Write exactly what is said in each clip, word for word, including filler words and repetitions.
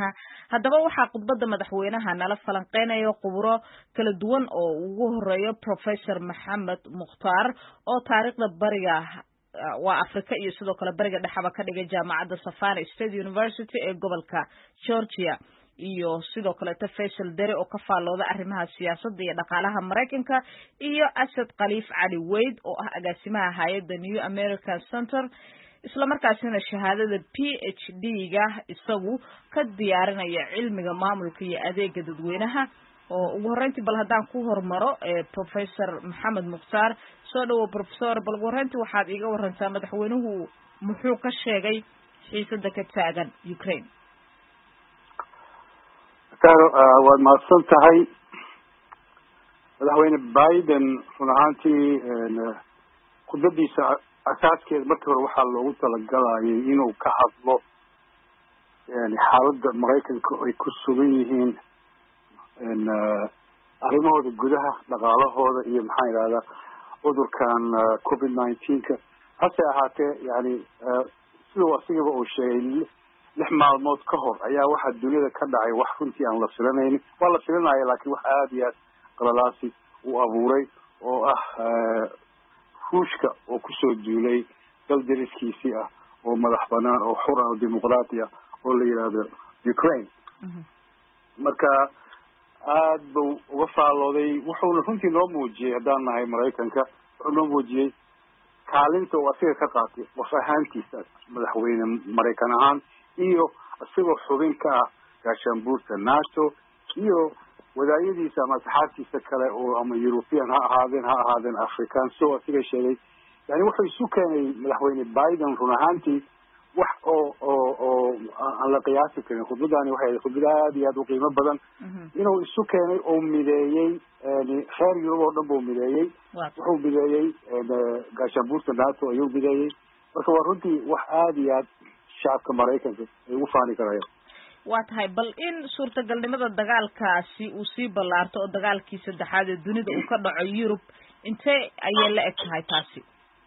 haddaba waxaa khudbadda madaxweynaha nala falanqeynayo khuburo kala duwan oo ugu horeeyo professor Maxamed Mukhtaar oo taariikhda bariga waa Afrika iyo sidoo kale bariga dhexaba ka dhigay jaamacadda Savannah State University ee gobolka Georgia iyo sidoo kale Faisal Dere oo ka faalooda arrimaha siyaasadda iyo dhaqaalaha Mareykanka iyo Asad Khaliif Cali Weyd oo ah agaasimaha hay'adda New American Center isla markaasina shahaadada P H D-ga isagu ka diyaarinaya cilmiga maamulka iyo adeegga dadweynaha oo ugu horeyntii bal haddaan ku hormaro ee Professor Maxamed Mukhtaar soo dhawo professor bal ugu horeyntii waxaad iiga warantaa madaxweynuhu muxuu ka sheegay xiisadda ka taagan Ukraine waad mahadsan tahay madaxweyne Biden run ahaantii khudbadiisa asaaskeed markii hore waxaa loogu talagalayay inuu ka hadlo yani xaaladda Mareykanka ay ku sugan yihiin arrimahooda gudaha dhaqaalahooda iyo maxaa yidhahdaa cudurkan covid nineteenka hase ahaatee yani siduu asigaba uu sheegay lix maalmood ka hor ayaa waxaa duniyada ka dhacay wax runtii aan la filanaynin waa la filanaya laakiin wax aada iyo aad qalalaasi uu abuuray oo ah ruushka oo kusoo duulay dal dariskiisii ah oo madax banaan oo xur ah oo dimuqraati ah oo la yidhaahdo Ukraine marka aad buu uga faalooday wuxuuna runtii noo muujiyey haddaan nahay Mareykanka wuxuu noo muujiyey kaalinta uu asiga ka qaatay qof ahaantiisa madaxweyne Mareykan ahaan iyo isagoo xubin ka ah gaashaanbuurta NATO iyo wadaayadiisa ama asxaabtiisa kale oo ama European ha ahaadeen ha ahaadeen African soo asiga sheegay yani wuxuu isu keenay madaxweyne Biden run ahaantii wax oo oo oo aan la qiyaasi karin khudbadani waxay khudbad aad iyo aad u qiimo badan inuu isu keenay oo mideeyey yani reer Yurub oo dhan buu mideeyey wuxuu mideeyey gaashaanbuurta NATO ayuu mideeyey marka waa runtii wax aad iyo aad shacabka Mareykanka ay ugu faani karayaan waa tahay bal in suurtagalnimada dagaalkaasi uu sii ballaarto oo dagaalkii saddexaad ee dunida uu ka dhaco Yurub intee ayay la eg tahay taasi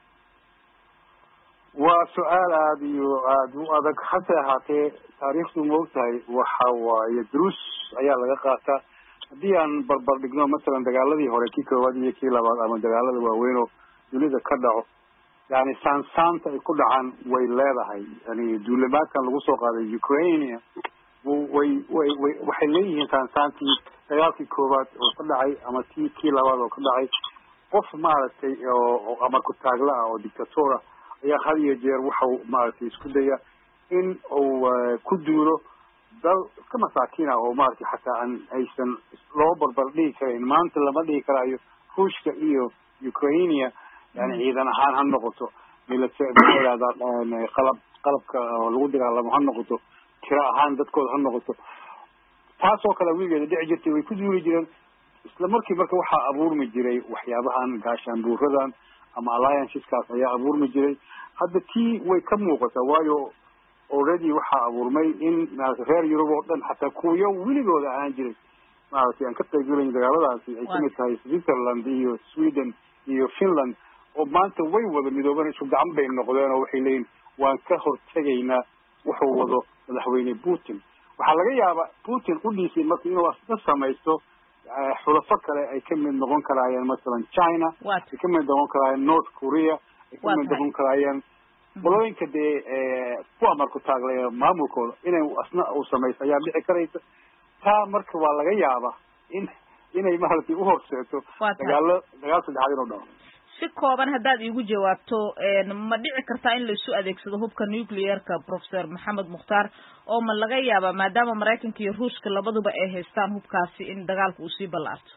waa su-aal aada iyo aada u adag hase ahaatee taariikhdu maogtahay waxa waaye duruus ayaa laga qaataa haddii aan barbar dhigno masalan dagaaladii hore kii koowaad iyo kii labaad ama dagaalada waaweyn oo dunida ka dhaco yani saansaanta ay ku dhacaan way leedahay yani duulimaadkan lagu soo qaaday Ukraine way way way waxay leeyihiin saansaantii dagaalkii koowaad oo ka dhacay ama tii kii labaad oo ka dhacay qof maaragtay oo amar ku taagla ah oo dictator ayaa had iyo jeer waxau maaragtay isku daya in uu ku duulo dal iska masaakiin ah oo maaragtay xataa aan aysan loo barbar dhigi karin maanta lama dhigi karaayo ruushka iyo Ukraine yani ciidan ahaan ha noqoto military qalab qalabka lagu dagaalamo ha noqoto tira ahaan dadkooda ha noqoto taasoo kale wiigeeda dhici jirtay way ku duuli jireen isla markii marka waxaa abuurmi jiray waxyaabahan gaashaanbuuradan ama allianceskaas ayaa abuurmi jiray hadda tii way ka muuqataa waayo already waxaa abuurmay in reer Yurub oo dhan xataa kuwiyo weligooda aan jiray maaragtay aan ka qaybgalayn dagaaladaasi ay kamid tahay Switzerland iyo Sweden iyo Finland oo maanta way wada midoobeen isku gacan bay noqdeen oo waxay leeyihiin waan ka hortegaynaa wuxuu wado madaxweyne Putin waxaa laga yaabaa Putin qudhiisii marka inuu asna samaysto xulafo kale ay ka mid noqon karayaan masalan China ay ka mid noqon karayaan North Korea ay ka mid noqon karayaan qolooyinka dee ku amarku taaglaya maamulkooda inay asna uu samaysto ayaa dhici karaysa taa marka waa laga yaabaa in inay maaragtay u horseeto dagaalo dagaal saddexaad inuu dhaco si kooban haddaad iigu jawaabto ma dhici kartaa in la isu adeegsado hubka nuclearka Professor Maxamed Mukhtaar oo ma laga yaabaa maadaama Mareykanka iyo Ruushka labaduba ay haystaan hubkaasi in dagaalku uu sii ballaarto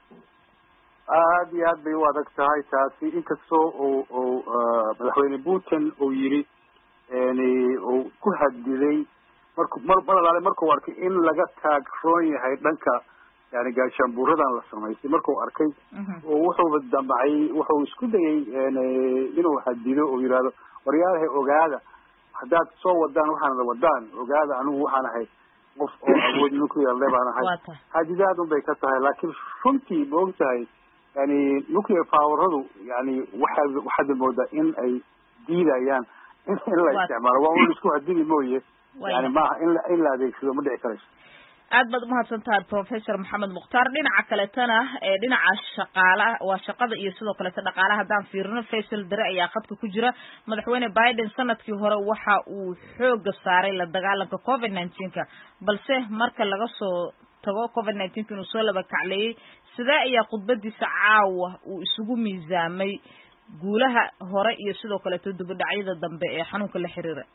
aad iyo aad bay u adag tahay taasi inkastoo uu uu madaxweyne Putin uu yiri yani uu ku hadiday markuu mar mar markuu arkay in laga taagroon yahay dhanka yani gaashaanbuuradan la samaystay markuu arkay oo wuxuu damcay wuxuu isku dayay inuu hadido oo yiraahdo waryaalaha ogaada haddaad soo wadaan waxaan la wadaan ogaada anigu waxaan ahay qof oo awood nuclear leh baan ahay hadidaad un bay ka tahay laakiin runtii moogtahay yani nuclear poweradu yani waxaad waxaad moodaa in ay diidayaan in la isticmaalo waa un isku hadidi mooye yani maaha in in la adeegsado ma dhici karayso aad baad umahadsantahay professor maxamed mukhtaar dhinaca kaletana ee dhinaca shaqaalaha waa shaqada iyo sidoo kaleeta dhaqaalaha haddaan fiirino Faisal Dare ayaa khadka ku jira madaxweyne Biden sanadkii hore waxa uu xooga saaray la dagaalanka covid nineteen ka balse marka laga soo tago covid nineteen inuu soo laba kacleeyay sida ayaa khudbadiisa caawa uu isugu miisaamay guulaha hore iyo sidoo kaleeta dib u dhacyada dambe ee xanuunka la xiriira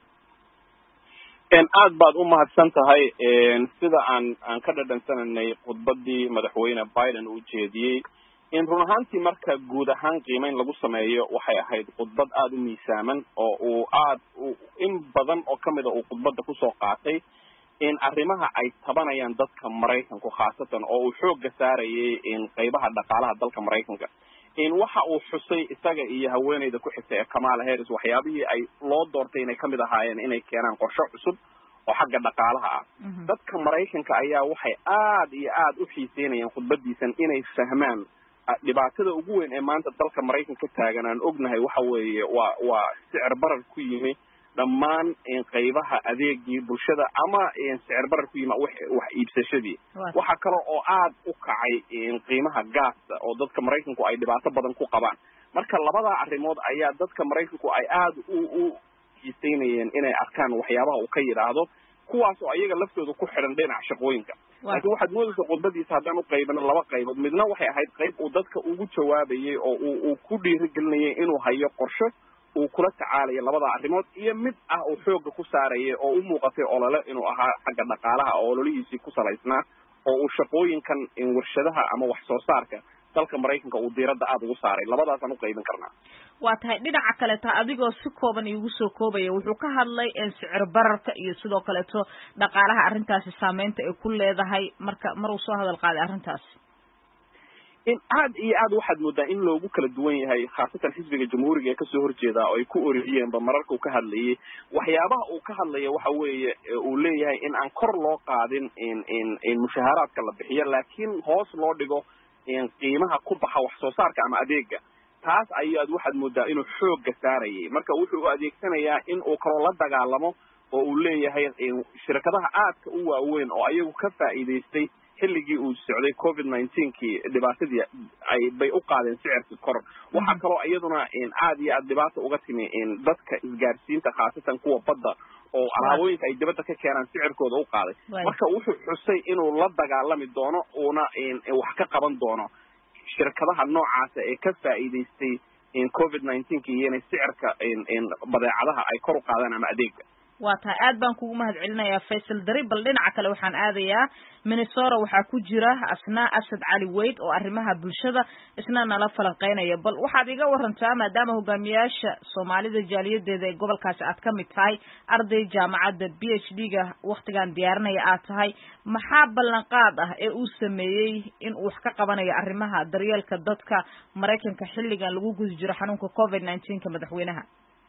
en aad baad u mahadsan tahay sida aan aan ka dhadhansananay khudbadii madaxweyne Biden uu jeediyay in run ahaantii marka guud ahaan qiimeyn lagu sameeyo waxay ahayd khudbad aad u miisaaman oo uu aad in badan oo kamid ah uu khudbada ku soo qaatay in arrimaha ay tabanayaan dadka Mareykanku khaasatan oo uu xoog saarayay in qaybaha dhaqaalaha dalka Mareykanka in waxa uu xusay isaga iyo haweeneyda ku xigtay Kamala Harris waxyaabihii ay loo doortay inay kamid ahaayeen inay keenaan qorshe cusub oo xagga dhaqaalaha ah dadka Mareykanka ayaa waxay aad iyo aad u xiiseynayaan khudbadiisan inay fahmaan dhibaatada ugu weyn ee maanta dalka Mareykanka ka taagan aan ognahay waxa weeye waa waa sicir barar ku yimi dhammaan in qaybaha adeegii bulshada ama in sicir barar ku yimi wax wax iibsashadii waxa kale oo aad u kacay in qiimaha gaasta oo dadka Mareykanku ay dhibaato badan ku qabaan marka labada arrimood ayaa dadka Mareykanku ay aad u u xiiseynayeen inay arkaan waxyaabaha uu ka yiraahdo kuwaas oo ayaga laftooda ku xiran dhinaca shaqooyinka laakiin waxaad moodaysaa khudbadiisa haddaan u qaybino laba qaybood midna waxay ahayd qayb uu dadka ugu jawaabayay oo uu uu ku dhiirigelinayay inuu hayo qorshe uu kula tacaalayo labada arrimood iyo mid ah oo xooga ku saarayay oo u muuqatay olole inuu ahaa xagga dhaqaalaha oo ololihiisii ku salaysnaa oo uu shaqooyinkan in warshadaha ama wax soo saarka dalka Mareykanka uu diiradda aad ugu saaray labadaas aan u qaybin karnaa waa tahay dhinaca kale ta adigoo si kooban igu soo koobaya wuxuu ka hadlay in sicir bararka iyo sidoo kale to dhaqaalaha arrintaasi saameynta ay ku leedahay marka mar uu soo hadal qaaday arrintaasi in aad iyo aad waxaad moodaa in loogu kala duwan yahay khaasatan xisbiga jamhuuriga ee kasoo horjeeda oo ay ku oriyeenba mararka uu ka hadlayay waxyaabaha uu ka hadlaya waxa weeye uu leeyahay in aan kor loo qaadin in in in mushaaharaadka la bixiyo laakiin hoos loo dhigo in qiimaha ku baxa wax soo saarka ama adeega taas ayaad waxaad moodaa inuu xooga saarayay marka wuxuu u adeegsanayaa in uu kaloo la dagaalamo oo uu leeyahay shirkadaha aadka u waaweyn oo ayagu ka faa'iidaystay xilligii uu socday covid nineteen kii dhibaatadii ay bay u qaadeen sicirka kor waxa kaloo iyaduna in aad iyo aad dhibaato uga timi in dadka isgaarsiinta khaasatan kuwa badda oo alaabooyinka ay dibadda ka keenaan sicirkooda u qaaday marka wuxuu xusay inuu la dagaalami doono uuna in wax ka qaban doono shirkadaha noocaas ee ka faa'iidaystay in covid nineteen kii inay sicirka in in badeecadaha ay kor u qaadaan ama adeega waa tahay aad baan kugu mahad celinayaa Faisal Dare bal dhinaca kale waxaan aadayaa Minnesota waxaa ku jira asna Asad Cali Weyd oo arrimaha bulshada isna nala falanqeynaya bal waxaad iga warantaa maadaama hogaamiyaasha Soomaalida jaaliyadeeda ee gobolkaasi aad ka mid tahay arday jaamacadda P H D ga waqtigan diyaarinaya aad tahay maxaa ballanqaad ah ee uu sameeyay in uu wax ka qabanayo arrimaha daryeelka dadka Mareykanka xilligan lagu guda jiro xanuunka covid nineteen ka madaxweynaha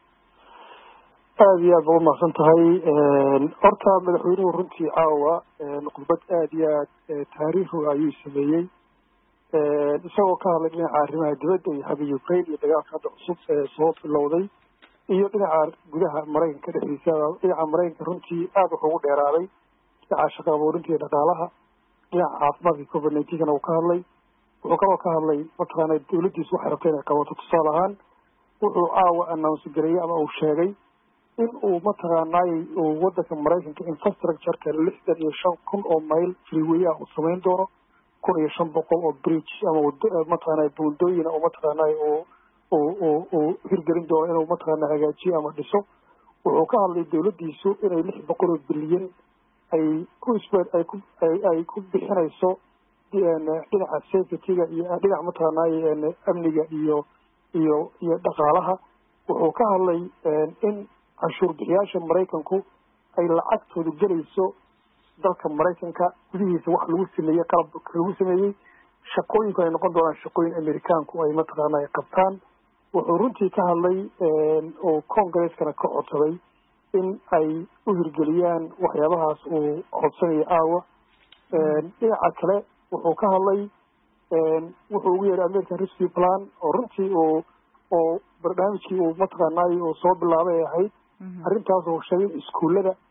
aad iyo aad baa umahadsan tahay horta madaxweynuhu runtii caawa khudbad aad iyo aad taariikhi ayuu sameeyey isagoo ka hadlay dhinaca arrimaha dibadda iyo xagga Ukraine iyo dagaalka hadda cusub ee soo bilowday iyo dhinaca gudaha Mareykanka dhexdiisa dhinaca Mareykanka runtii aad wuxuu ugu dheeraaday dhinaca shaqo abuurinta iyo dhaqaalaha dhinaca caafimaadka covid nineteen kana uu ka hadlay wuxuu kaloo ka hadlay mataqaana dawladdiisu waxay rabtay inay qabato tusaale ahaan wuxuu caawa announce gareeyay ama uu sheegay in uu mataqaanay uu wadanka Mareykanka infrastructure-ka lixdan iyo shan kun oo mayl freeway ah uu samayn doono kun iyo shan boqol oo bridge ama mataqaanay buundooyin oo mataqaanay oo oo oo hirgelin doono inuu mataqaanay hagaajiyo ama dhiso wuxuu ka hadlay dawladdiisu inay lix boqol oo bilyan ay ku isbeed ay ku ay ku bixinayso dhinaca safety-ga iyo dhinaca mataqaanay amniga iyo iyo iyo dhaqaalaha wuxuu ka hadlay in canshuur bixiyaasha Mareykanku ay lacagtoodu gelayso dalka Mareykanka gudihiisa wax lagu sameeyay qalab lagu sameeyay shaqooyinku ay noqon doonaan shaqooyin Amerikaanku ay mataqaanay qabtaan wuxuu runtii ka hadlay oo Congress-kana ka codsaday in ay u hirgeliyaan waxyaabahaas uu codsanaya aawa dhinaca kale wuxuu ka hadlay wuxuu ugu yeeray American Rescue Plan oo runtii oo oo barnaamijkii uu mataqaanay oo soo bilaabay ahayd arrintaas oo sheegay iskuulada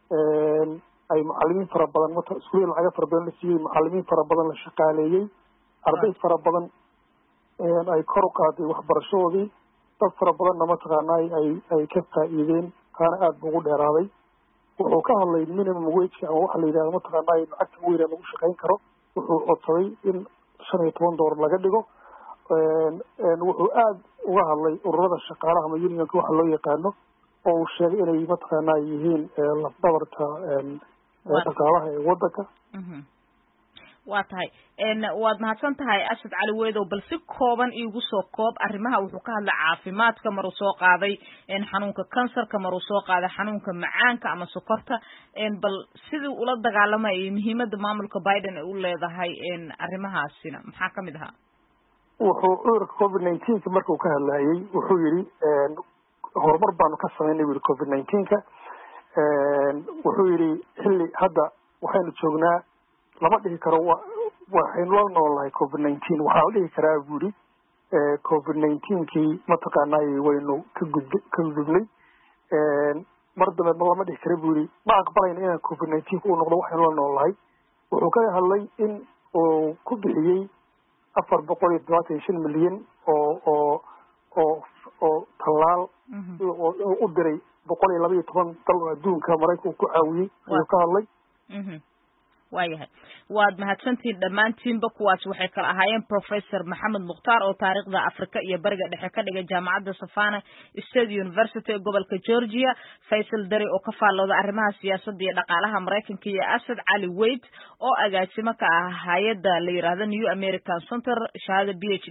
ay macallimiin fara badan mata iskuulada lacaga fara badan la siiyey macallimiin fara badan la shaqaaleeyey arday fara badan ay kor u qaaday waxbarashadoodii dad fara badanna mataqaanaa ay ay ka faa'iideen taana aada buu ugu dheeraaday wuxuu ka hadlay minimum wageka ama waxa la yidhahdo mataqaanaa lacagta ugu yara lagu shaqayn karo wuxuu codsaday in shan iyo toban doolar laga dhigo wuxuu aada uga hadlay ururada shaqaalaha ama unionka waxa loo yaqaano oo uu sheegay inay mataqaanaa yihiin lafdabarta dhaqaalaha ee wadanka waa tahay waad mahadsan tahay Asad Cali Weedow bal si kooban iigu soo koob arrimaha wuxuu ka hadlay caafimaadka mar uu soo qaaday in xanuunka kansarka mar uu soo qaaday xanuunka macaanka ama sokorta bal sidii ula dagaalamay muhiimadda maamulka Biden ay u leedahay in arrimahaasina maxaa kamid ahaa wuxuu cudurka covid nineteen ka markuu ka hadlayay wuxuu yiri horumar baanu ka sameynay wiil covid nineteen ka wuxuu yiri xilli hadda waxaynu joognaa lama dhihi karo waxaynu la noolahay covid nineteen waxaa la dhihi karaa buuri covid nineteen kii mataqaanaa waynu ka gud ka gudubnay mar dambe lama dhihi kara buuri ma aqbalayna inaan covid nineteen uu noqdo waxaynu la noolahay wuxuu ka hadlay in uu ku bixiyey afar boqol iyo todobaatan iyo shan milyan oo oo oo oo tallaal oo u diray boqol iyo laba iyo toban dal oo adduunka maraykanka uu ku caawiyey ayuu ka hadlay waayahay waad mahadsantiin dhammaantiinba kuwaas waxay kala ahaayeen professor Maxamed Mukhtaar oo taariikhda Afrika iyo bariga dhexe ka dhigay jaamacadda Savannah State University ee gobolka Georgia Faisal Dari oo ka faallooda arrimaha siyaasadda iyo dhaqaalaha Mareykanka iyo Asad Cali Weed oo agaasimo ka ah hay'adda la yiraahdo New American Center shahaado B H